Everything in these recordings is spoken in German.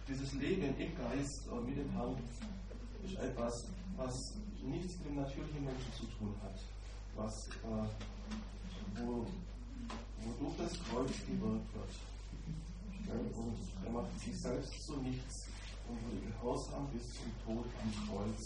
dieses Leben im Geist mit dem Herrn ist etwas, was nichts mit dem natürlichen Menschen zu tun hat, wo durch das Kreuz gewirkt wird. Und er macht sich selbst zu nichts und wurde gehorsam bis zum Tod am Kreuz.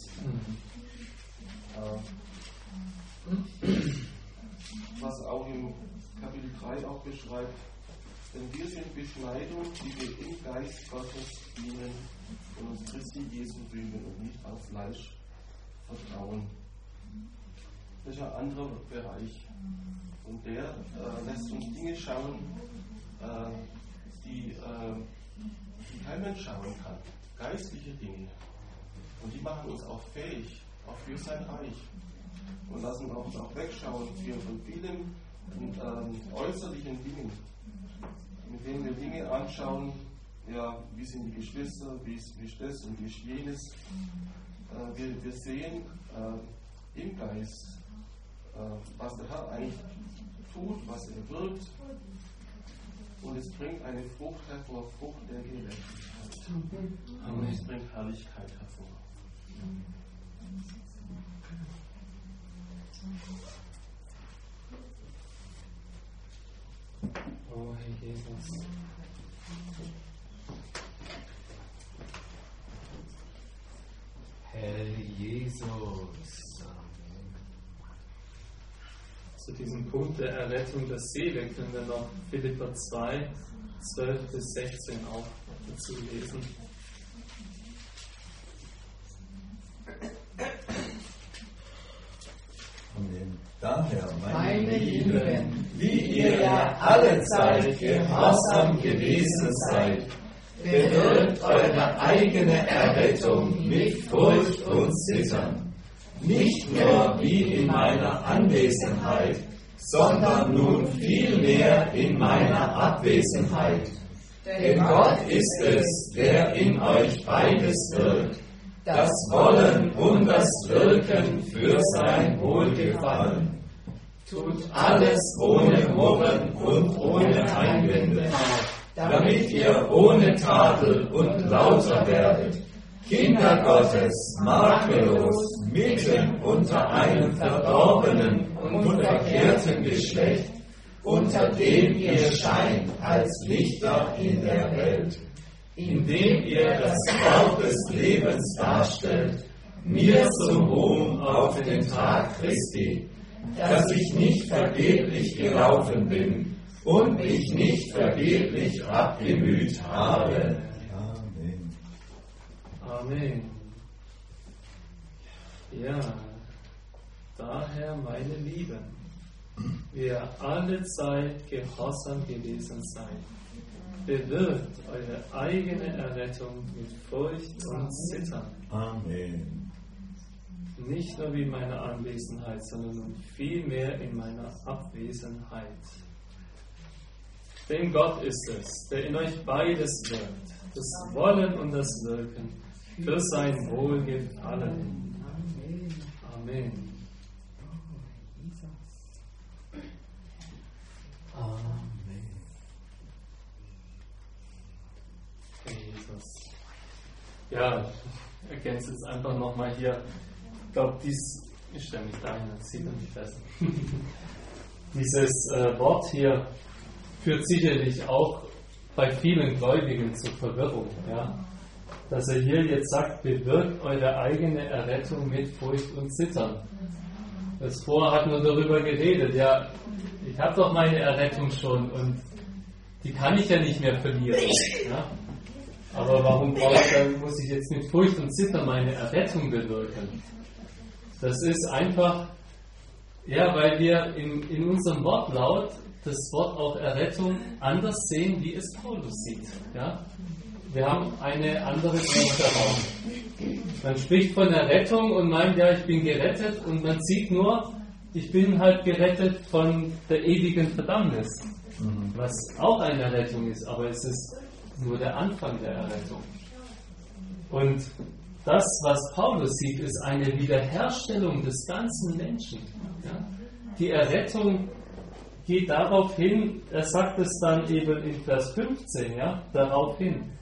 Was auch im Kapitel 3 auch beschreibt, denn wir sind Beschneidung, die wir im Geist Gottes dienen und uns Christi Jesu rühmen und nicht auf Fleisch vertrauen. Das ist ein anderer Bereich. Und der lässt uns Dinge schauen, die kein Mensch schauen kann. Geistliche Dinge. Und die machen uns auch fähig, auch für sein Reich. Und lassen uns auch wegschauen von vielen äußerlichen Dingen, mit denen wir Dinge anschauen, ja, wie sind die Geschwister, wie ist das und wie ist jenes. Wir sehen im Geist, was der Herr eigentlich tut, was er wirkt, und es bringt eine Frucht hervor, Frucht der Gerechtigkeit. Und es bringt Herrlichkeit hervor. Oh Herr Jesus. Herr Jesus. Zu diesem Punkt der Errettung der Seele können wir noch Philipper 2, 12 bis 16 auch dazu lesen. Amen. Daher, meine Lieben, wie ihr ja alle Zeit gehorsam gewesen seid, bewirkt eure eigene Errettung mit Furcht und Zittern. Nicht nur wie in meiner Anwesenheit, sondern nun vielmehr in meiner Abwesenheit. Denn Gott ist es, der in euch beides wirkt, das Wollen und das Wirken für sein Wohlgefallen. Tut alles ohne Murren und ohne Einwände, damit ihr ohne Tadel und lauter werdet, Kinder Gottes, makellos, mitten unter einem verdorbenen und verkehrten Geschlecht, unter dem ihr scheint als Lichter in der Welt, indem ihr das Wort des Lebens darstellt, mir zum Ruhm auf den Tag Christi, dass ich nicht vergeblich gelaufen bin und mich nicht vergeblich abgemüht habe. Amen. Amen. Ja, daher, meine Lieben, wir alle Zeit gehorsam gewesen seid, bewirkt eure eigene Errettung mit Furcht und Zittern. Amen. Nicht nur wie in meiner Anwesenheit, sondern vielmehr in meiner Abwesenheit. Denn Gott ist es, der in euch beides wirkt, das Wollen und das Wirken, für sein Wohlgefallen. Amen. Amen. Jesus. Ja, ich ergänze jetzt einfach nochmal hier. Ich glaube, ich stelle mich dahin, das sieht man nicht besser. Dieses Wort hier führt sicherlich auch bei vielen Gläubigen zur Verwirrung. Ja? Dass er hier jetzt sagt, bewirkt eure eigene Errettung mit Furcht und Zittern. Das vorher hat man darüber geredet, ja, ich habe doch meine Errettung schon und die kann ich ja nicht mehr verlieren. Ja? Aber warum muss ich jetzt mit Furcht und Zittern meine Errettung bewirken? Das ist einfach, ja, weil wir in unserem Wortlaut das Wort auch Errettung anders sehen, wie es Paulus sieht. Ja? Wir haben eine andere Sicht darauf. Man spricht von Errettung und meint, ja, ich bin gerettet, und man sieht nur, ich bin halt gerettet von der ewigen Verdammnis, was auch eine Errettung ist, aber es ist nur der Anfang der Errettung. Und das, was Paulus sieht, ist eine Wiederherstellung des ganzen Menschen. Ja? Die Errettung geht darauf hin, er sagt es dann eben in Vers 15, ja, darauf hin,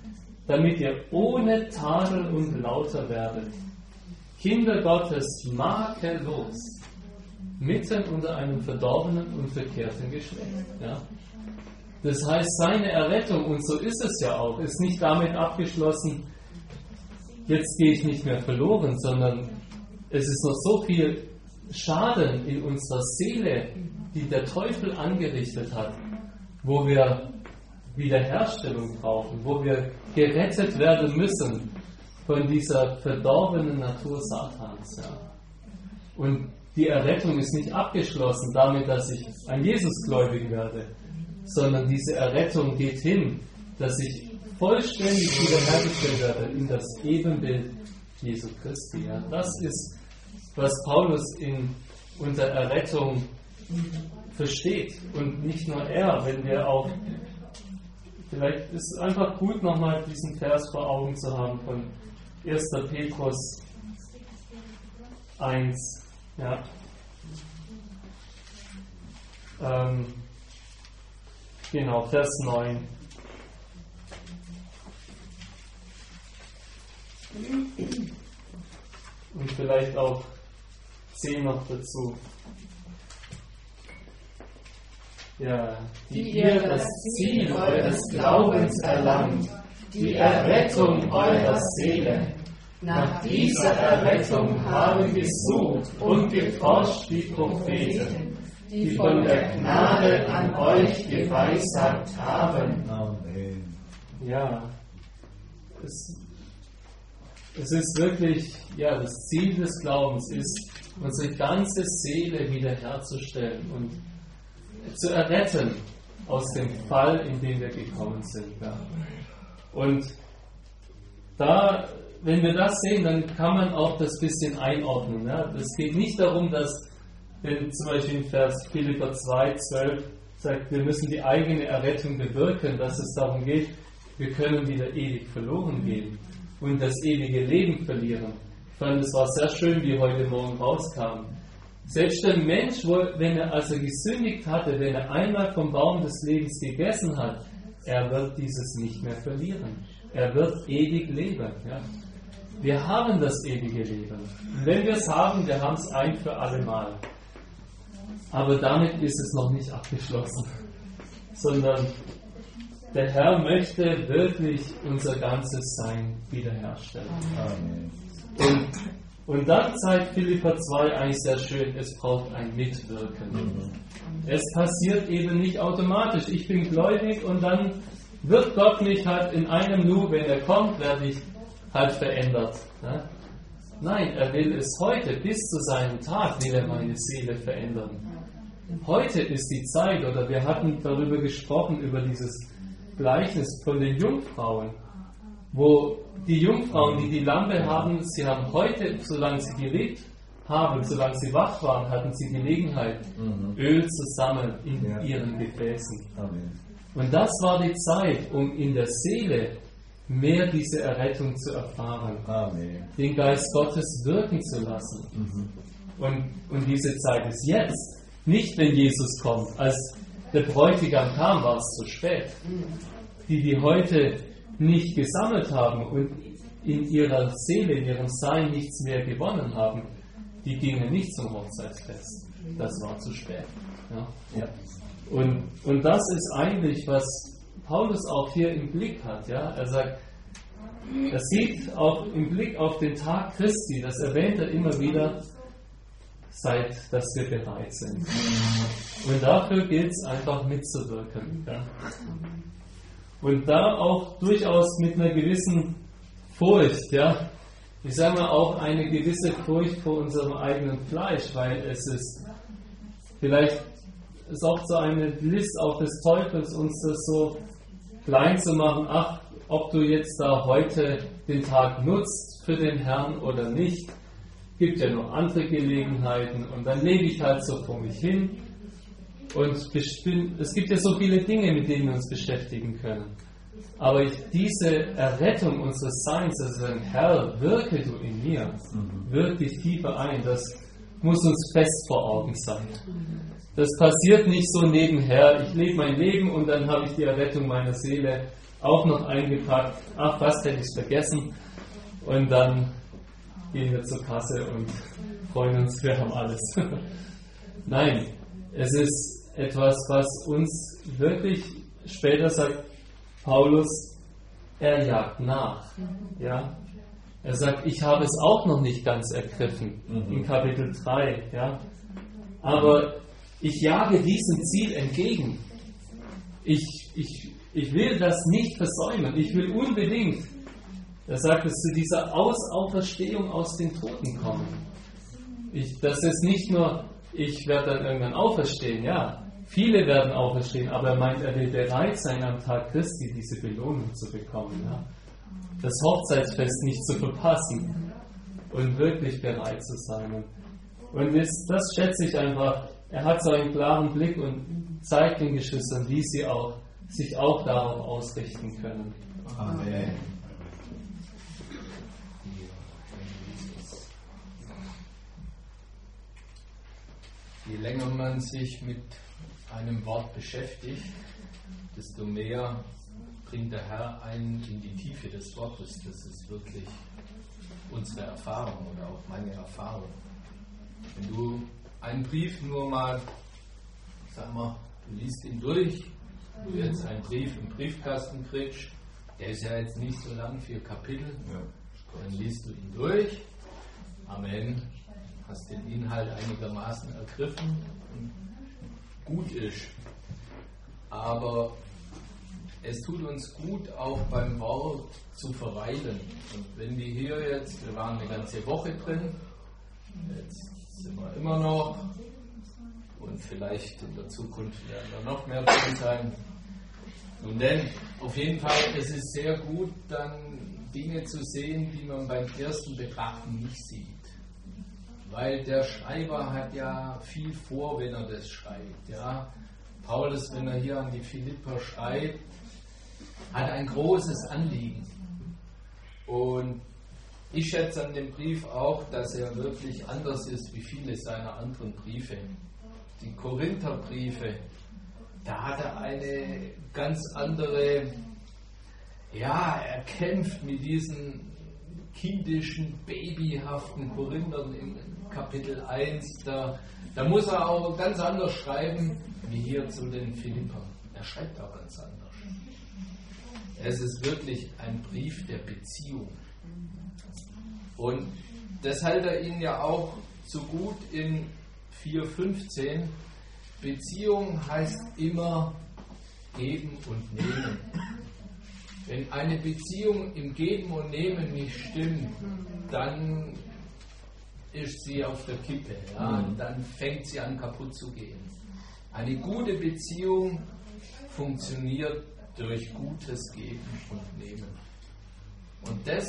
damit ihr ohne Tadel und lauter werdet. Kinder Gottes makellos, mitten unter einem verdorbenen und verkehrten Geschlecht. Ja? Das heißt, seine Errettung, und so ist es ja auch, ist nicht damit abgeschlossen, jetzt gehe ich nicht mehr verloren, sondern es ist noch so viel Schaden in unserer Seele, die der Teufel angerichtet hat, wo wir Wiederherstellung brauchen, wo wir gerettet werden müssen von dieser verdorbenen Natur Satans. Ja. Und die Errettung ist nicht abgeschlossen damit, dass ich ein Jesusgläubig werde, sondern diese Errettung geht hin, dass ich vollständig wiederhergestellt werde in das Ebenbild Jesu Christi. Ja. Das ist, was Paulus unter Errettung versteht. Und nicht nur er, wenn wir auch, vielleicht ist es einfach gut, nochmal diesen Vers vor Augen zu haben von 1. Petrus 1. Ja. Genau, Vers 9. Und vielleicht auch 10 noch dazu. Ja, die ihr das Ziel eures Glaubens erlangt, die Errettung eurer Seele. Nach dieser Errettung haben gesucht und geforscht die Propheten, die von der Gnade an euch geweissagt haben. Amen. Ja, es ist wirklich, ja, das Ziel des Glaubens ist, unsere ganze Seele wiederherzustellen und zu erretten aus dem Fall, in den wir gekommen sind. Ja. Und da, wenn wir das sehen, dann kann man auch das bisschen einordnen. Ja. Es geht nicht darum, dass, wenn zum Beispiel in Vers Philipper 2, 12 sagt, wir müssen die eigene Errettung bewirken, dass es darum geht, wir können wieder ewig verloren gehen und das ewige Leben verlieren. Ich fand, es war sehr schön, wie heute Morgen rauskam. Selbst der Mensch, wenn er also gesündigt hatte, wenn er einmal vom Baum des Lebens gegessen hat, er wird dieses nicht mehr verlieren. Er wird ewig leben. Ja? Wir haben das ewige Leben. Und wenn wir es haben, wir haben es ein für alle Mal. Aber damit ist es noch nicht abgeschlossen. Sondern der Herr möchte wirklich unser ganzes Sein wiederherstellen. Amen. Und dann zeigt Philipper 2 eigentlich sehr schön, es braucht ein Mitwirken. Es passiert eben nicht automatisch. Ich bin gläubig und dann wird Gott mich halt in einem Nu, wenn er kommt, werde ich halt verändert. Ne? Nein, er will es heute, bis zu seinem Tag, will er meine Seele verändern. Heute ist die Zeit, oder wir hatten darüber gesprochen, über dieses Gleichnis von den Jungfrauen, wo die Jungfrauen, die die Lampe haben, sie haben heute, solange sie gelebt haben, solange sie wach waren, hatten sie Gelegenheit, Öl zu sammeln in ihren Gefäßen. Amen. Und das war die Zeit, um in der Seele mehr diese Errettung zu erfahren, Amen. Den Geist Gottes wirken zu lassen. Und diese Zeit ist jetzt, nicht wenn Jesus kommt. Als der Bräutigam kam, war es zu spät. Die heute nicht gesammelt haben und in ihrer Seele, in ihrem Sein nichts mehr gewonnen haben, die gingen nicht zum Hochzeitsfest. Das war zu spät. Ja. Ja. Und das ist eigentlich, was Paulus auch hier im Blick hat. Ja? Er sagt, er sieht auch im Blick auf den Tag Christi, das erwähnt er immer wieder, dass wir bereit sind. Und dafür gilt es einfach mitzuwirken. Ja? Und da auch durchaus mit einer gewissen Furcht, ja. Ich sage mal auch eine gewisse Furcht vor unserem eigenen Fleisch, weil es ist vielleicht ist auch so eine List auch des Teufels, uns das so klein zu machen, ach, ob du jetzt da heute den Tag nutzt für den Herrn oder nicht, gibt ja noch andere Gelegenheiten und dann lebe ich halt so vor mich hin. Und es gibt ja so viele Dinge, mit denen wir uns beschäftigen können. Aber diese Errettung unseres Seins, also sagen, Herr, wirke du in mir, wirklich tiefer ein, das muss uns fest vor Augen sein. Das passiert nicht so nebenher, ich lebe mein Leben und dann habe ich die Errettung meiner Seele auch noch eingepackt. Ach, fast hätte ich es vergessen. Und dann gehen wir zur Kasse und freuen uns, wir haben alles. Nein, es ist etwas, was uns wirklich, später sagt Paulus, er jagt nach. Ja? Er sagt, ich habe es auch noch nicht ganz ergriffen, in Kapitel 3. Ja? Aber ich jage diesem Ziel entgegen. Ich will das nicht versäumen. Ich will unbedingt, er sagt es, zu dieser Auferstehung aus den Toten kommen. Das ist nicht nur, ich werde dann irgendwann auferstehen, ja. Viele werden auferstehen, aber er meint, er will bereit sein, am Tag Christi diese Belohnung zu bekommen. Ja? Das Hochzeitsfest nicht zu verpassen und wirklich bereit zu sein. Und das schätze ich einfach. Er hat so einen klaren Blick und zeigt den Geschwistern, wie sie sich auch darauf ausrichten können. Amen. Je länger man sich mit einem Wort beschäftigt, desto mehr bringt der Herr einen in die Tiefe des Wortes. Das ist wirklich unsere Erfahrung oder auch meine Erfahrung. Wenn du einen Brief nur mal, sag mal, du liest ihn durch, du jetzt einen Brief im Briefkasten kriegst, der ist ja jetzt nicht so lang, 4 Kapitel, dann liest du ihn durch, Amen, hast den Inhalt einigermaßen ergriffen und gut ist. Aber es tut uns gut, auch beim Wort zu verweilen. Und wenn wir hier jetzt, wir waren eine ganze Woche drin, jetzt sind wir immer noch und vielleicht in der Zukunft werden wir noch mehr drin sein. Nun denn, auf jeden Fall, es ist sehr gut, dann Dinge zu sehen, die man beim ersten Betrachten nicht sieht. Weil der Schreiber hat ja viel vor, wenn er das schreibt. Ja? Paulus, wenn er hier an die Philipper schreibt, hat ein großes Anliegen. Und ich schätze an dem Brief auch, dass er wirklich anders ist wie viele seiner anderen Briefe. Die Korintherbriefe, da hat er eine ganz andere, ja, er kämpft mit diesen kindischen, babyhaften Korinthern im Kapitel 1. Da muss er auch ganz anders schreiben, wie hier zu den Philippern. Er schreibt auch ganz anders. Es ist wirklich ein Brief der Beziehung. Und das hält er Ihnen ja auch so gut in 4,15. Beziehung heißt immer geben und nehmen. Wenn eine Beziehung im Geben und Nehmen nicht stimmt, dann ist sie auf der Kippe. Ja? Dann fängt sie an kaputt zu gehen. Eine gute Beziehung funktioniert durch gutes Geben und Nehmen. Und das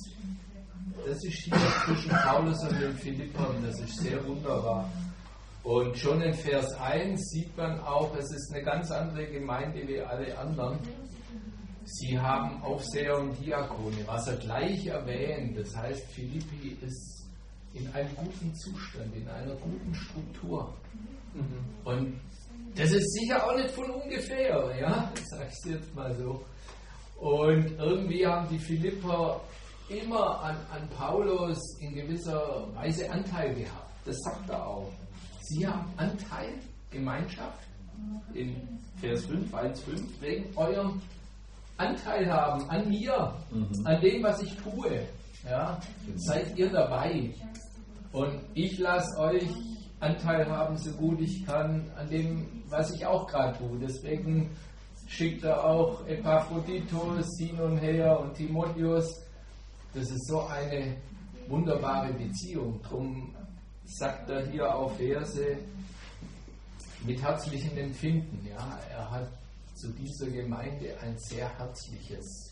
ist hier zwischen Paulus und den Philippern, das ist sehr wunderbar. Und schon in Vers 1 sieht man auch, es ist eine ganz andere Gemeinde wie alle anderen. Sie haben Aufseher und Diakone, was er gleich erwähnt. Das heißt, Philippi ist in einem guten Zustand, in einer guten Struktur. Und das ist sicher auch nicht von ungefähr, ja, sag ich jetzt mal so. Und irgendwie haben die Philipper immer an Paulus in gewisser Weise Anteil gehabt. Das sagt er auch. Sie haben Anteil, Gemeinschaft, in Vers 5, 1,5, wegen eurem Anteil haben an mir, an dem, was ich tue. Ja? Seid ihr dabei. Und ich lasse euch Anteil haben, so gut ich kann, an dem, was ich auch gerade tue. Deswegen schickt er auch Epaphroditus hin und her und Timotheus. Das ist so eine wunderbare Beziehung. Drum sagt er hier auf Verse mit herzlichem Empfinden. Ja? Er hat zu dieser Gemeinde ein sehr herzliches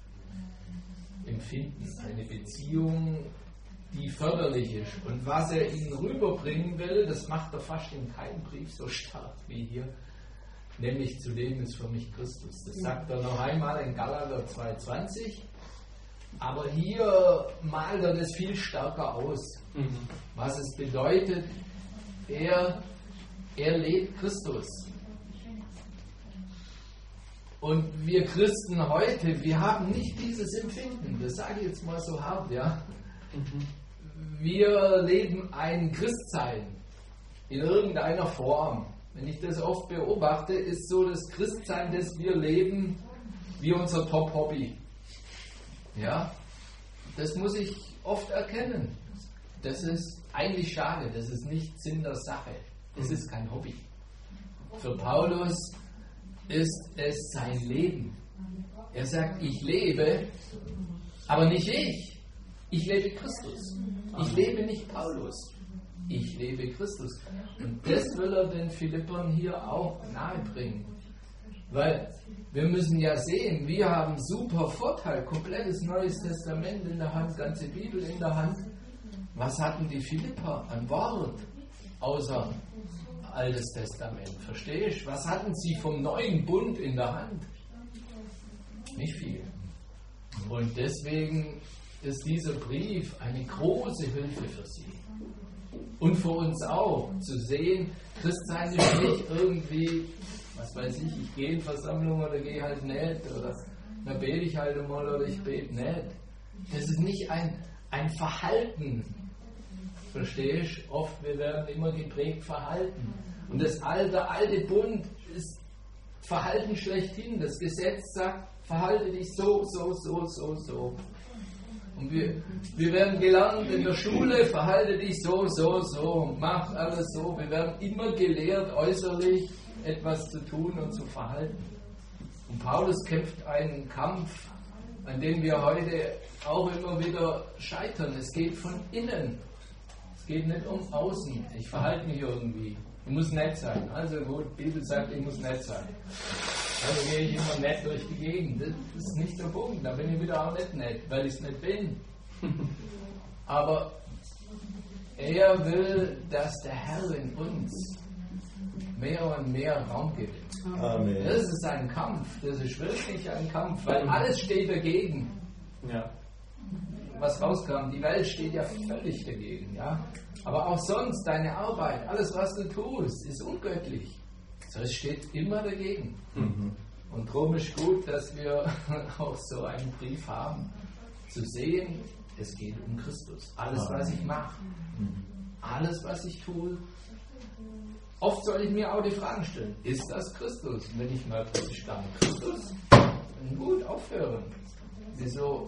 Empfinden, eine Beziehung, die förderlich ist. Und was er ihnen rüberbringen will, das macht er fast in keinem Brief so stark wie hier, nämlich zu dem ist für mich Christus. Das sagt er noch einmal in Galater 2,20, aber hier malt er das viel stärker aus. Was es bedeutet, er lebt Christus. Und wir Christen heute, wir haben nicht dieses Empfinden, das sage ich jetzt mal so hart, ja. Wir leben ein Christsein in irgendeiner Form. Wenn ich das oft beobachte, ist so das Christsein, das wir leben, wie unser Top-Hobby. Ja, das muss ich oft erkennen. Das ist eigentlich schade, das ist nicht Sinn der Sache. Das ist kein Hobby. Für Paulus ist es sein Leben. Er sagt, ich lebe, aber nicht ich. Ich lebe Christus. Ich lebe nicht Paulus. Ich lebe Christus. Und das will er den Philippern hier auch nahebringen. Weil wir müssen ja sehen, wir haben super Vorteil, komplettes Neues Testament in der Hand, ganze Bibel in der Hand. Was hatten die Philipper an Wort außer Altes Testament? Verstehst du? Was hatten sie vom neuen Bund in der Hand? Nicht viel. Und deswegen ist dieser Brief eine große Hilfe für sie. Und für uns auch, zu sehen, Christsein ist nicht irgendwie, was weiß ich gehe in Versammlung oder gehe halt nicht, oder dann bete ich halt mal oder ich bete nicht. Das ist nicht ein Verhalten. Verstehst du? Oft, wir werden immer geprägt Verhalten. Und das alte Bund ist Verhalten schlechthin. Das Gesetz sagt, verhalte dich so. Und wir werden gelernt in der Schule, verhalte dich so, mach alles so. Wir werden immer gelehrt, äußerlich etwas zu tun und zu verhalten. Und Paulus kämpft einen Kampf, an dem wir heute auch immer wieder scheitern. Es geht von innen. Es geht nicht um außen. Ich verhalte mich irgendwie. Ich muss nett sein. Also gut, die Bibel sagt, ich muss nett sein. Also gehe ich immer nett durch die Gegend. Das ist nicht der Punkt. Da bin ich wieder auch nicht nett, weil ich es nicht bin. Aber er will, dass der Herr in uns mehr und mehr Raum gewinnt. Amen. Das ist ein Kampf. Das ist wirklich ein Kampf, weil alles steht dagegen. Ja. Was rauskam, die Welt steht ja völlig dagegen. Ja? Aber auch sonst, deine Arbeit, alles was du tust, ist ungöttlich. So, es steht immer dagegen. Und darum ist gut, dass wir auch so einen Brief haben, zu sehen, es geht um Christus. Alles, was ich mache, alles, was ich tue. Oft soll ich mir auch die Fragen stellen, ist das Christus? Und wenn ich mal plötzlich stand, Christus, dann gut, aufhören. Wieso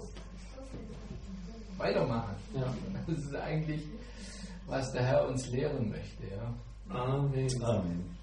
weitermachen? Ja. Das ist eigentlich, was der Herr uns lehren möchte. Ja? Amen. Amen.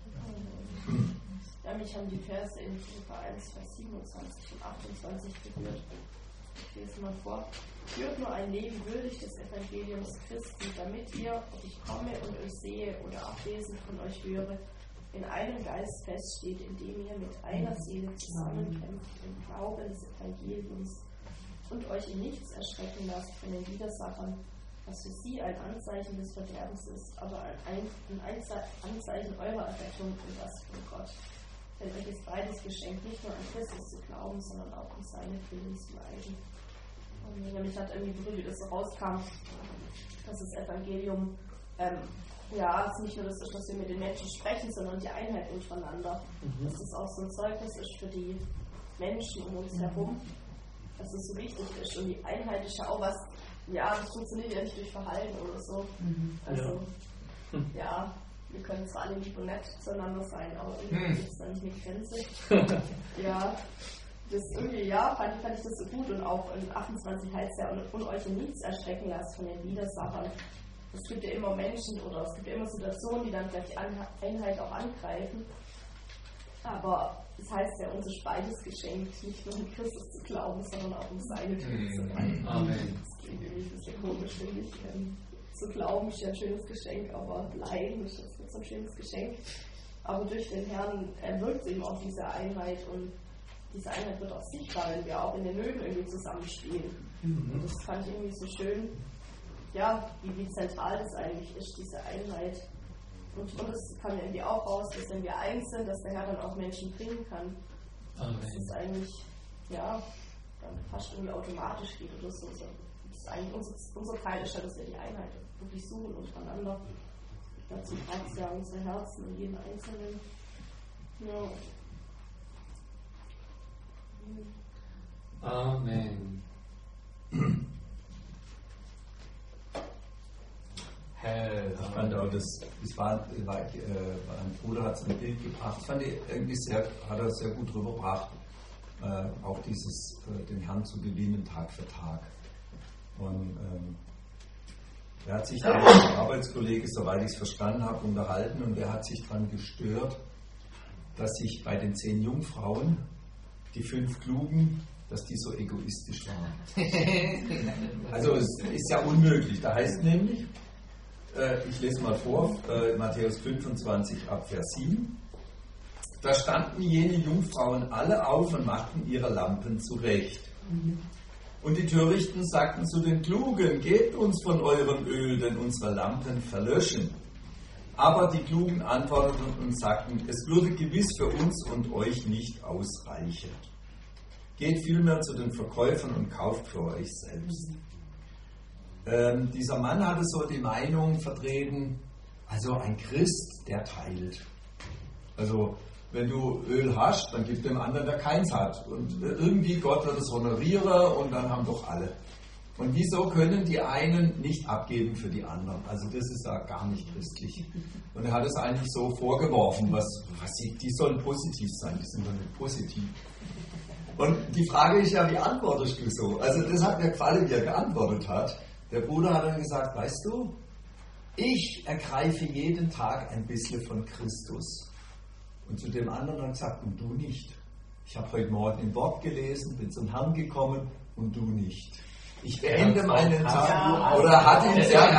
Ja, mich haben die Verse in Philipper 1, Vers 27 und 28 berührt. Ich lese mal vor. Führt nur ein Leben würdig des Evangeliums Christi, damit ihr, ob ich komme und euch sehe oder abwesend von euch höre, in einem Geist feststeht, indem ihr mit einer Seele zusammenkämpft im Glauben des Evangeliums und euch in nichts erschrecken lasst von den Widersachern, was für sie ein Anzeichen des Verderbens ist, aber ein Anzeichen eurer Errettung und das von Gott. Denn euch ist beides geschenkt, nicht nur an Christus zu glauben, sondern auch um seine Willen zu leiden. Und mich hat irgendwie berührt, wie das so rauskam, dass das Evangelium es nicht nur das ist, dass wir mit den Menschen sprechen, sondern die Einheit untereinander. Dass das auch so ein Zeugnis ist für die Menschen um uns herum, dass es so wichtig ist. Und die Einheit ist ja auch was, das funktioniert ja nicht durch Verhalten oder so. Also, wir können zwar alle lieb und nett zueinander sein, aber irgendwie gibt es da nicht eine Grenze. Das irgendwie, fand ich das so gut. Und auch in 28 heißt es ja, und euch in nichts erschrecken lasst von den Widersachern. Es gibt ja immer Menschen oder es gibt ja immer Situationen, die dann vielleicht die Einheit auch angreifen. Aber es heißt ja, uns ist beides geschenkt, nicht nur an Christus zu glauben, sondern auch um seine Tür zu leiden. Amen. Das klingt irgendwie ein bisschen komisch, finde ich. Zu glauben ist ja ein schönes Geschenk, aber leiden ist jetzt nicht so ein schönes Geschenk. Aber durch den Herrn wirkt eben auch diese Einheit und diese Einheit wird auch sichtbar, wenn wir auch in den Nöten irgendwie zusammenspielen. Und das fand ich irgendwie so schön, wie zentral das eigentlich ist, diese Einheit. Und das kam irgendwie auch raus, dass wenn wir eins sind, dass der Herr dann auch Menschen bringen kann. Amen. Das ist eigentlich, dann fast irgendwie automatisch geht oder so. Das ist eigentlich unser Teil, ist ja, dass wir die Einheit wirklich suchen untereinander. Dazu braucht es ja unsere Herzen und jeden Einzelnen. Ja. Amen. Ich fand auch, das war ein Bruder hat so ein Bild gebracht, das fand ich irgendwie hat er sehr gut rübergebracht, auch dieses, den Herrn zu gewinnen Tag für Tag. Und er hat sich da mit einem Arbeitskollege, soweit ich es verstanden habe, unterhalten und er hat sich daran gestört, dass sich bei den 10 Jungfrauen die 5 Klugen, dass die so egoistisch waren. Also es ist ja unmöglich. Da heißt nämlich, ich lese mal vor, Matthäus 25 ab Vers 7, da standen jene Jungfrauen alle auf und machten ihre Lampen zurecht. Und die Törichten sagten zu den Klugen, gebt uns von eurem Öl, denn unsere Lampen verlöschen. Aber die Klugen antworteten und sagten, es würde gewiss für uns und euch nicht ausreichen. Geht vielmehr zu den Verkäufern und kauft für euch selbst. Dieser Mann hatte so die Meinung vertreten, also ein Christ, der teilt. Also wenn du Öl hast, dann gib dem anderen, der keins hat. Und irgendwie Gott wird es honorieren und dann haben doch alle. Und wieso können die einen nicht abgeben für die anderen? Also das ist ja gar nicht christlich. Und er hat es eigentlich so vorgeworfen, die sollen positiv sein, die sind doch nicht positiv. Und die Frage ist ja, wie antwortest du so? Also das hat mir gefallen, wie er geantwortet hat. Der Bruder hat dann gesagt, weißt du, ich ergreife jeden Tag ein bisschen von Christus. Und zu dem anderen hat er gesagt, und du nicht. Ich habe heute Morgen ein Wort gelesen, bin zum Herrn gekommen und du nicht. Ich beende meinen Tag. Oder er hat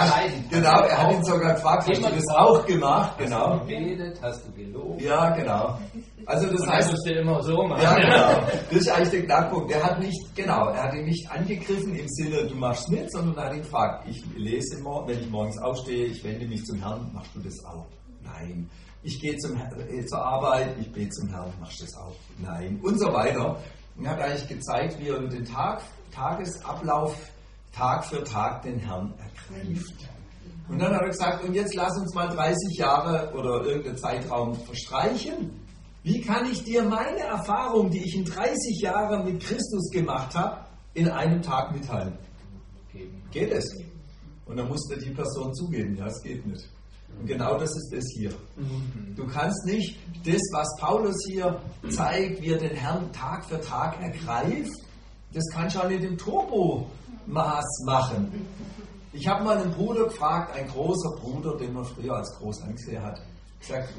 ihn sogar gefragt, hast du das auch gemacht? Genau. Hast du gebetet, hast du gelobt? Ja, genau. Also das heißt, du immer so machen. Ja, genau. Das ist eigentlich der Knackpunkt. Er hat ihn nicht angegriffen im Sinne, du machst mit, sondern er hat ihn gefragt, ich lese, wenn ich morgens aufstehe, ich wende mich zum Herrn, machst du das auch? Nein. Ich gehe zur Arbeit, ich bete zum Herrn, machst du das auch? Nein. Und so weiter. Und er hat eigentlich gezeigt, wie er über den Tagesablauf Tag für Tag den Herrn ergreift. Und dann hat er gesagt, und jetzt lass uns mal 30 Jahre oder irgendeinen Zeitraum verstreichen. Wie kann ich dir meine Erfahrung, die ich in 30 Jahren mit Christus gemacht habe, in einem Tag mitteilen? Geht es? Und dann musste die Person zugeben, ja, es geht nicht. Und genau das ist es hier. Du kannst nicht das, was Paulus hier zeigt, wie er den Herrn Tag für Tag ergreift, das kannst du auch nicht im Turbomaß machen. Ich habe mal einen Bruder gefragt, ein großer Bruder, den man früher als groß angesehen hat, gesagt,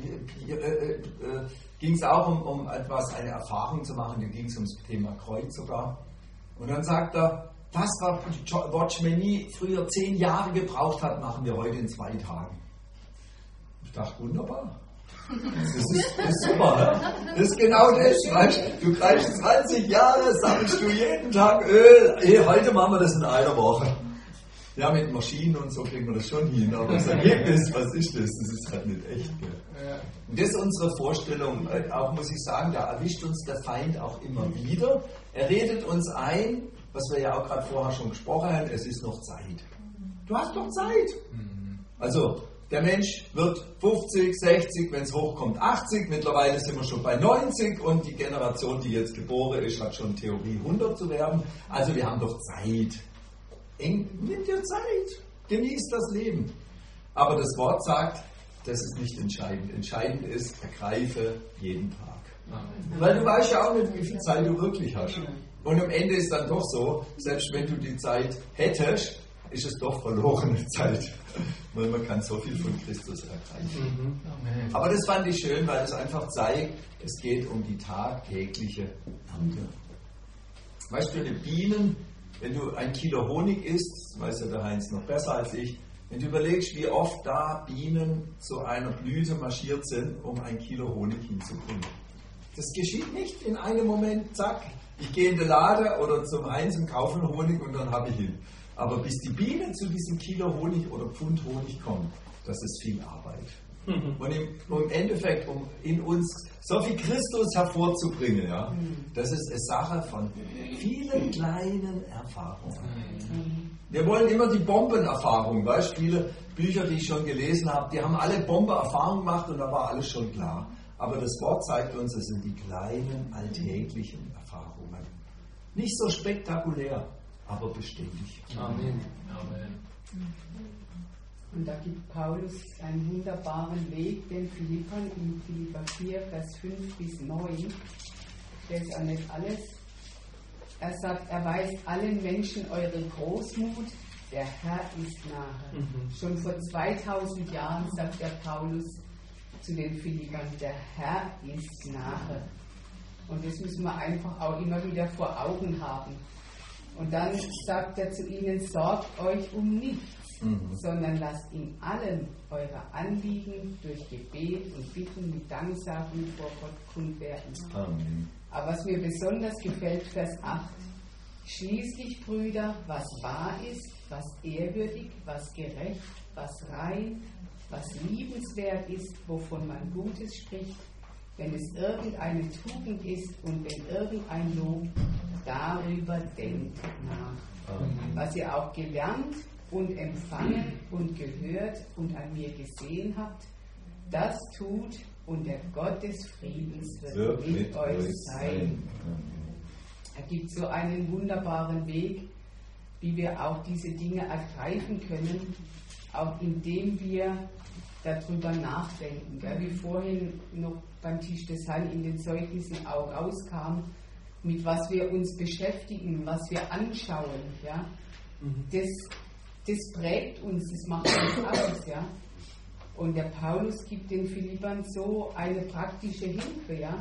ging es auch um etwas, eine Erfahrung zu machen, da ging es ums Thema Kreuz sogar. Und dann sagt er, das, was Watchmeni früher 10 Jahre gebraucht hat, machen wir heute in 2 Tagen. Ich dachte, wunderbar. Das ist super, ne? Das ist genau das, weißt du? Greifst 20 Jahre, sammelst du jeden Tag Öl. Hey, heute machen wir das in einer Woche. Ja, mit Maschinen und so kriegen wir das schon hin, aber das Ergebnis, was ist das? Das ist halt nicht echt. Gell? Und das ist unsere Vorstellung. Auch muss ich sagen, da erwischt uns der Feind auch immer wieder. Er redet uns ein, was wir ja auch gerade vorher schon gesprochen haben, es ist noch Zeit. Du hast doch Zeit. Also, der Mensch wird 50, 60, wenn es hochkommt 80, mittlerweile sind wir schon bei 90 und die Generation, die jetzt geboren ist, hat schon Theorie 100 zu werden. Also wir haben doch Zeit. Nimm dir Zeit, genieß das Leben. Aber das Wort sagt, das ist nicht entscheidend. Entscheidend ist, ergreife jeden Tag. Weil du weißt ja auch nicht, wie viel Zeit du wirklich hast. Und am Ende ist dann doch so, selbst wenn du die Zeit hättest, ist es doch verlorene Zeit. Weil man kann so viel von Christus ergreifen. Aber das fand ich schön, weil es einfach zeigt, es geht um die tagtägliche Ernte. Weißt du, die Bienen, wenn du 1 Kilo Honig isst, das weiß ja der Heinz noch besser als ich, wenn du überlegst, wie oft da Bienen zu einer Blüte marschiert sind, um 1 Kilo Honig hinzubringen. Das geschieht nicht in einem Moment, zack, ich gehe in den Laden oder zum Heinz und kaufe einen Honig und dann habe ich ihn. Aber bis die Biene zu diesem Kilo Honig oder Pfund Honig kommt, das ist viel Arbeit. Und im Endeffekt, um in uns so viel Christus hervorzubringen, ja, das ist eine Sache von vielen kleinen Erfahrungen. Wir wollen immer die Bombenerfahrung, weißt du, viele Bücher, die ich schon gelesen habe, die haben alle Bombenerfahrungen gemacht und da war alles schon klar. Aber das Wort zeigt uns, es sind die kleinen alltäglichen Erfahrungen. Nicht so spektakulär, aber beständig. Amen. Amen. Und da gibt Paulus einen wunderbaren Weg, den Philippern in Philipper 4, Vers 5 bis 9. Das ist auch nicht alles. Er sagt, erweist allen Menschen eure Großmut, der Herr ist nahe. Schon vor 2000 Jahren sagt der Paulus zu den Philippern, der Herr ist nahe. Und das müssen wir einfach auch immer wieder vor Augen haben. Und dann sagt er zu ihnen, sorgt euch um nichts, sondern lasst in allem eure Anliegen durch Gebet und Bitten mit Danksagung vor Gott kund werden. Amen. Aber was mir besonders gefällt, Vers 8. Schließlich, Brüder, was wahr ist, was ehrwürdig, was gerecht, was rein, was liebenswert ist, wovon man Gutes spricht, wenn es irgendeine Tugend ist und wenn irgendein Lob, darüber denkt nach. Was ihr auch gelernt und empfangen und gehört und an mir gesehen habt, das tut und der Gott des Friedens wird mit euch sein. Er gibt so einen wunderbaren Weg, wie wir auch diese Dinge ergreifen können, auch indem wir darüber nachdenken. Gell? Wie vorhin noch beim Tisch des Herrn in den Zeugnissen auch rauskam, mit was wir uns beschäftigen, was wir anschauen. Ja? Das prägt uns, das macht uns aus. Ja? Und der Paulus gibt den Philippern so eine praktische Hilfe. Ja?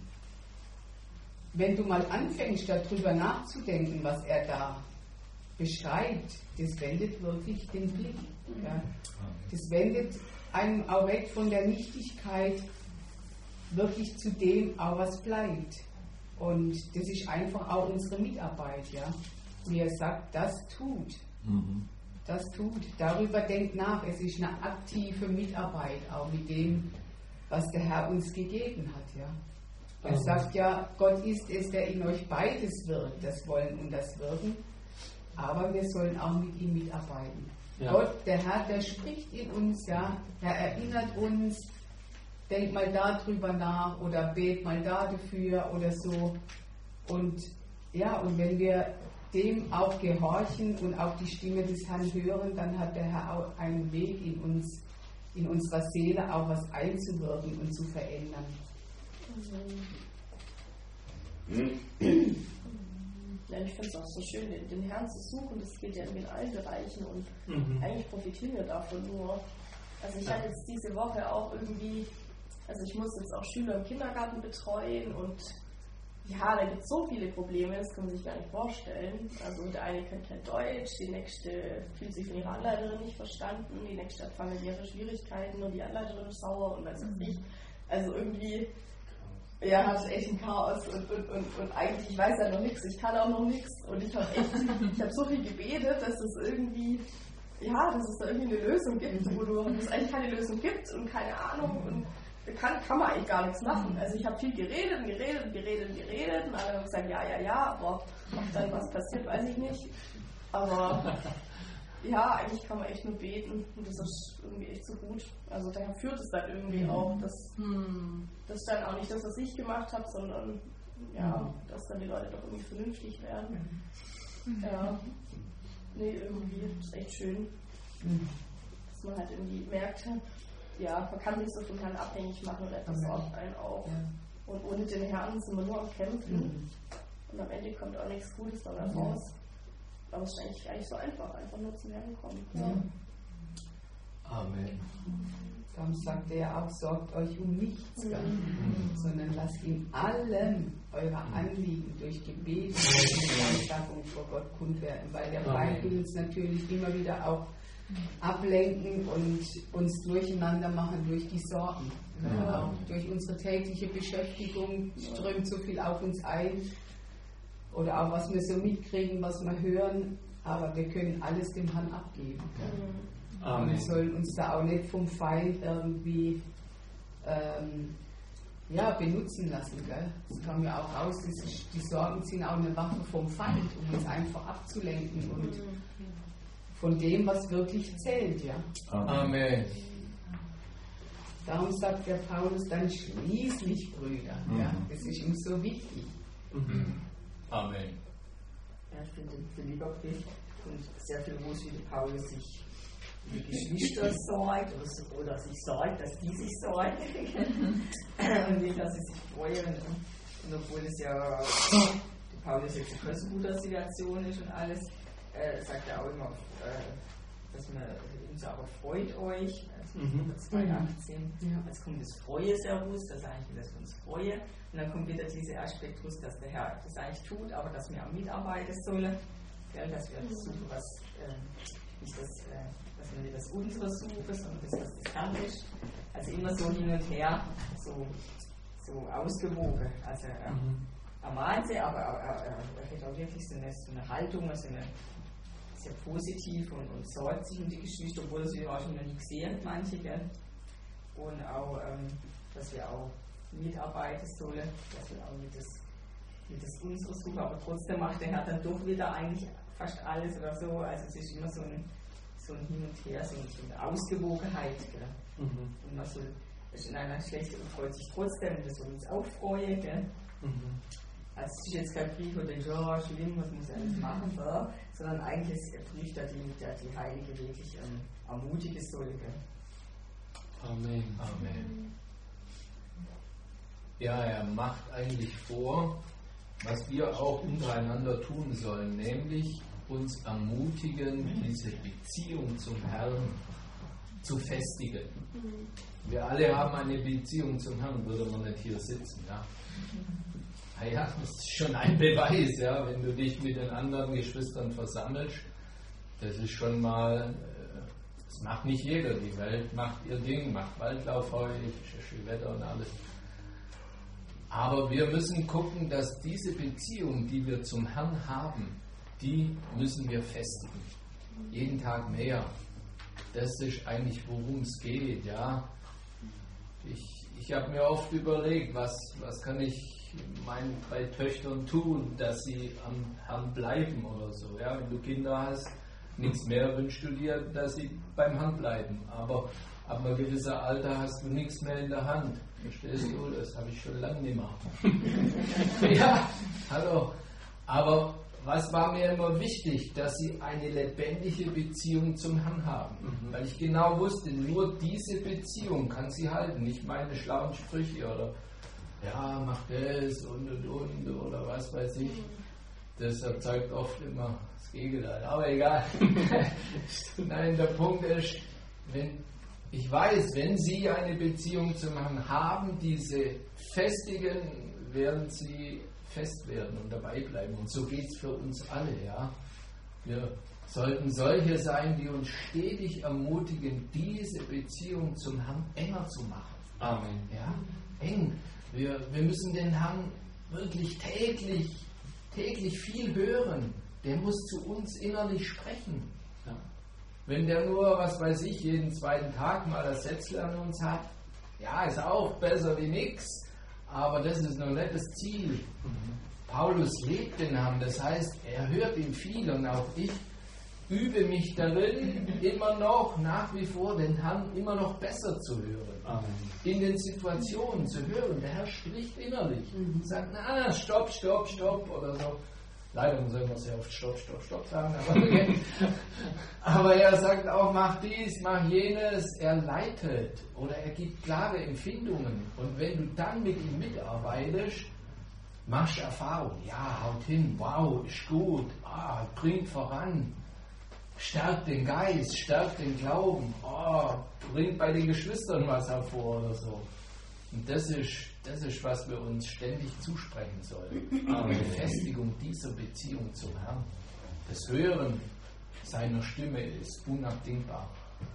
Wenn du mal anfängst, darüber nachzudenken, was er da beschreibt, das wendet wirklich den Blick. Ja? Das wendet einem auch weg von der Nichtigkeit wirklich zu dem auch was bleibt. Und das ist einfach auch unsere Mitarbeit. Ja? Wie er sagt, das tut. Das tut. Darüber denkt nach. Es ist eine aktive Mitarbeit auch mit dem, was der Herr uns gegeben hat. Ja? Er sagt ja, Gott ist es, der in euch beides wirkt, das Wollen und das Wirken. Aber wir sollen auch mit ihm mitarbeiten. Ja. Gott, der Herr, der spricht in uns, ja, er erinnert uns, denk mal darüber nach oder bet mal dafür oder so. Und ja, und wenn wir dem auch gehorchen und auch die Stimme des Herrn hören, dann hat der Herr auch einen Weg in uns, in unserer Seele auch was einzuwirken und zu verändern. Ja, ich finde es auch so schön, den Herrn zu suchen, das geht ja in allen Bereichen und eigentlich profitieren wir davon nur. Also ich hatte jetzt diese Woche auch irgendwie, also ich muss jetzt auch Schüler im Kindergarten betreuen und ja, da gibt es so viele Probleme, das kann man sich gar nicht vorstellen. Also der eine kann kein Deutsch, die nächste fühlt sich von ihrer Anleiterin nicht verstanden, die nächste hat familiäre Schwierigkeiten und die Anleiterin ist sauer und weiß nicht. Also irgendwie, ja, hat echt ein Chaos und eigentlich, ich weiß ja noch nichts, ich kann auch noch nichts und ich habe so viel gebetet, dass es irgendwie, ja, dass es da irgendwie eine Lösung gibt, wo es eigentlich keine Lösung gibt und keine Ahnung und kann man eigentlich gar nichts machen. Also ich habe viel geredet und alle haben gesagt, ja, aber ob dann was passiert, weiß ich nicht. Aber ja, eigentlich kann man echt nur beten und das ist irgendwie echt so gut. Also daher führt es dann irgendwie auch, dass das dann auch nicht das, was ich gemacht habe, sondern ja, dass dann die Leute doch irgendwie vernünftig werden. Ja, nee, irgendwie ist echt schön, dass man halt irgendwie merkt, ja, man kann sich so von Herrn abhängig machen und etwas sorgt einen auf. Ja. Und ohne den Herrn sind wir nur am Kämpfen. Und am Ende kommt auch nichts Gutes dabei raus. Aber es ist eigentlich so einfach nur zum Herrn kommen. Ja. Amen. Darum sagt er ja auch, sorgt euch um nichts, sondern lasst in allem eure Anliegen durch Gebet und Danksagung vor Gott kund werden. Weil der Feind will uns natürlich immer wieder auch ablenken und uns durcheinander machen durch die Sorgen. Ja. Auch durch unsere tägliche Beschäftigung strömt so viel auf uns ein. Oder auch was wir so mitkriegen, was wir hören. Aber wir können alles dem Herrn abgeben. Und wir sollen uns da auch nicht vom Feind irgendwie benutzen lassen. Gell? Das kam ja auch raus, die Sorgen sind auch eine Waffe vom Feind, um uns einfach abzulenken und von dem, was wirklich zählt. Ja? Amen. Darum sagt der Paulus dann schließlich, Brüder. Ja? Das ist ihm so wichtig. Amen. Ja, ich finde den Philipperbrief und sehr viel, wo es wie Paulus sich um die Geschwister sorgt oder sich sorgt, dass die sich sorgen und will, dass sie sich freuen. Und obwohl es ja Paulus jetzt eine Größenbruder-Situation ist und alles, sagt er auch immer, dass man uns aber freut euch, also 2,18, jetzt kommt das Freues heraus, dass eigentlich, dass wir uns freuen, und dann kommt wieder dieser Aspekt raus, dass der Herr das eigentlich tut, aber dass wir auch mitarbeiten sollen, dass wir suchen, nicht dass wir nicht das Unsere suchen, sondern das, was das Herr ist, also immer so hin und her, so ausgewogen, also er mahnt sie, aber er hat auch wirklich so eine Haltung, also eine sehr positiv und sorgt sich um die Geschwister, obwohl sie wahrscheinlich noch nie gesehen hat, manche, gell? Und auch, dass wir auch mitarbeiten sollen, dass wir auch nicht das Unsere suchen, aber trotzdem macht der Herr dann doch wieder eigentlich fast alles oder so, also es ist immer so ein Hin und Her, so eine Ausgewogenheit, gell? Und man soll, ist in einer schlechten und freut sich trotzdem, und das soll uns auch freuen, gell? Also es ist jetzt kein Brief, wo denkt, ja, schlimm, was muss ich alles machen, sondern eigentlich ist ein Brief, der die Heilige wirklich ermutigen soll. Amen. Amen. Ja, er macht eigentlich vor, was wir auch untereinander tun sollen, nämlich uns ermutigen, diese Beziehung zum Herrn zu festigen. Wir alle haben eine Beziehung zum Herrn, würde man nicht hier sitzen. Ja? Ja, das ist schon ein Beweis, ja, wenn du dich mit den anderen Geschwistern versammelst. Das ist schon mal, das macht nicht jeder. Die Welt macht ihr Ding, macht Waldlauf heute, schönes Wetter und alles. Aber wir müssen gucken, dass diese Beziehung, die wir zum Herrn haben, die müssen wir festigen. Jeden Tag mehr. Das ist eigentlich, worum es geht, ja. Ich habe mir oft überlegt, was kann ich meinen 3 Töchtern tun, dass sie am Herrn bleiben oder so. Ja, wenn du Kinder hast, nichts mehr wünschst du dir, dass sie beim Herrn bleiben. Aber ab einem gewissen Alter hast du nichts mehr in der Hand. Verstehst du? Das habe ich schon lange nicht mehr. Ja, hallo. Aber was war mir immer wichtig? Dass sie eine lebendige Beziehung zum Herrn haben. Weil ich genau wusste, nur diese Beziehung kann sie halten. Nicht meine schlauen Sprüche oder ja, mach das und oder was weiß ich. Das erzeugt oft immer das Gegenteil. Aber egal. Nein, der Punkt ist, ich weiß, wenn Sie eine Beziehung zum Herrn haben, diese festigen, werden sie fest werden und dabei bleiben. Und so geht es für uns alle. Ja? Wir sollten solche sein, die uns stetig ermutigen, diese Beziehung zum Herrn enger zu machen. Amen. Ja? Eng. Wir müssen den Herrn wirklich täglich viel hören. Der muss zu uns innerlich sprechen. Ja. Wenn der nur, was weiß ich, jeden 2. Tag mal das Sätzle an uns hat, ja, ist auch besser wie nichts, aber das ist noch nicht das Ziel. Paulus lebt den Herrn, das heißt, er hört ihn viel und auch ich übe mich darin, immer noch, nach wie vor, den Herrn immer noch besser zu hören. Amen. In den Situationen zu hören. Der Herr spricht innerlich. Sagt, na, stopp oder so. Leider muss er immer sehr oft stopp sagen. Aber er sagt auch, mach dies, mach jenes. Er leitet oder er gibt klare Empfindungen. Und wenn du dann mit ihm mitarbeitest, machst du Erfahrung. Ja, haut hin, wow, ist gut, bringt voran. Stärkt den Geist, stärkt den Glauben, bringt bei den Geschwistern was hervor oder so. Und das ist, was wir uns ständig zusprechen sollen. Die Befestigung dieser Beziehung zum Herrn. Das Hören seiner Stimme ist unabdingbar.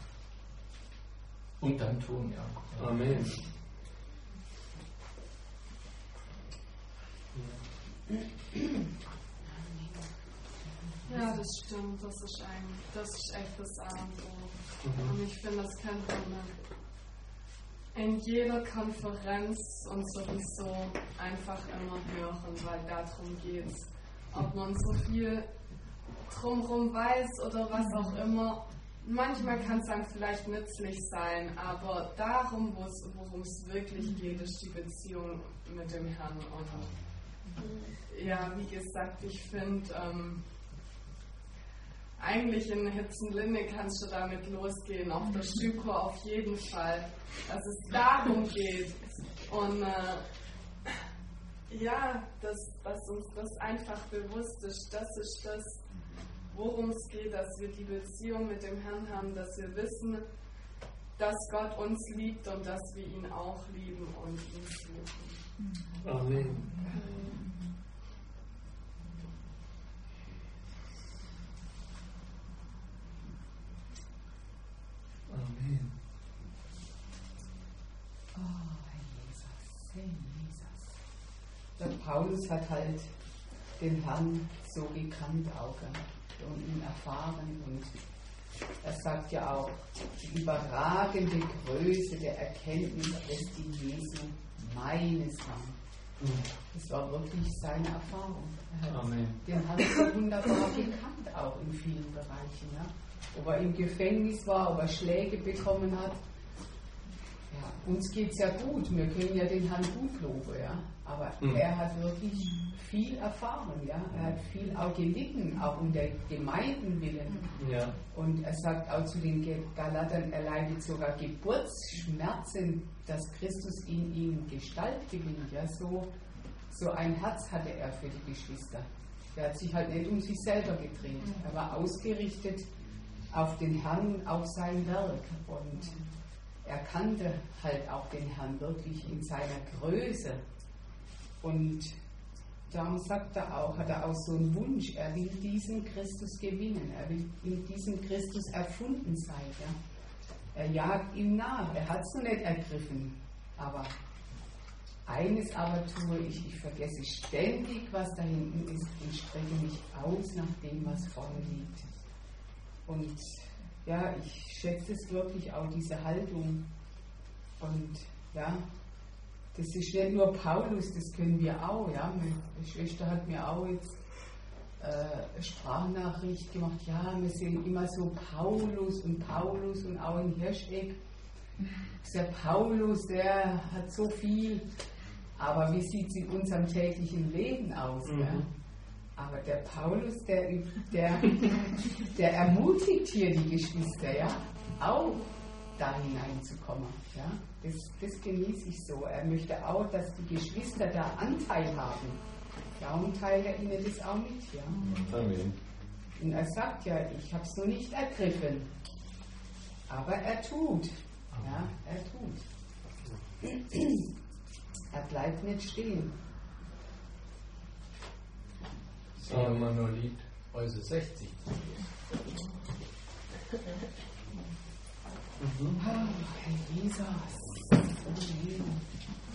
Und dann tun, ja. Amen. Ja, das stimmt. Das ist echt das A und O. Und ich finde, das könnte man in jeder Konferenz und sowieso einfach immer hören, weil darum geht es. Ob man so viel drumherum weiß oder was auch immer. Manchmal kann es dann vielleicht nützlich sein, aber darum, worum es wirklich geht, ist die Beziehung mit dem Herrn. Und ja, wie gesagt, ich finde, eigentlich in Hitzenlinde kannst du damit losgehen, auf der Stüko auf jeden Fall, dass es darum geht. Und dass uns das einfach bewusst ist, das ist das, worum es geht, dass wir die Beziehung mit dem Herrn haben, dass wir wissen, dass Gott uns liebt und dass wir ihn auch lieben und ihn suchen. Amen. Amen. Jesus. Der Paulus hat halt den Herrn so gekannt auch und ihn erfahren, und er sagt ja auch, die überragende Größe der Erkenntnis Christi Jesu, meines Herrn. Das war wirklich seine Erfahrung. Er hat den Herrn so wunderbar gekannt, auch in vielen Bereichen. Ja. Ob er im Gefängnis war, ob er Schläge bekommen hat. Ja, uns geht es ja gut, wir können ja den Herrn gut loben, ja. Aber er hat wirklich viel erfahren, ja. Er hat viel auch gelitten, auch um der Gemeinden willen. Ja. Und er sagt auch zu den Galatern, er leidet sogar Geburtsschmerzen, dass Christus in ihm Gestalt gewinnt. Ja. So ein Herz hatte er für die Geschwister. Er hat sich halt nicht um sich selber gedreht. Er war ausgerichtet auf den Herrn, auf sein Werk. Und er kannte halt auch den Herrn wirklich in seiner Größe. Und darum sagt er auch, hat er auch so einen Wunsch, er will diesen Christus gewinnen, er will in diesem Christus erfunden sein. Ja. Er jagt ihm nach, er hat es noch nicht ergriffen, aber eines aber tue ich vergesse ständig, was da hinten ist, und strecke mich aus nach dem, was vorne liegt. Und ja, ich schätze es wirklich auch, diese Haltung. Und ja, das ist nicht nur Paulus, das können wir auch. Ja. Meine Schwester hat mir auch jetzt Sprachnachricht gemacht. Ja, wir sehen immer so Paulus und auch in Hirscheck. Der Paulus, der hat so viel, aber wie sieht es in unserem täglichen Leben aus? Ja? Aber der Paulus, der ermutigt hier die Geschwister, ja, auch da hineinzukommen. Ja? Das genieße ich so. Er möchte auch, dass die Geschwister da Anteil haben. Darum teilt er ihnen das auch mit. Ja? Amen. Und er sagt ja, ich habe es noch nicht ergriffen. Aber er tut. Ja, er tut. Er bleibt nicht stehen. Wenn man nur liebt, also 60. Herr Jesus.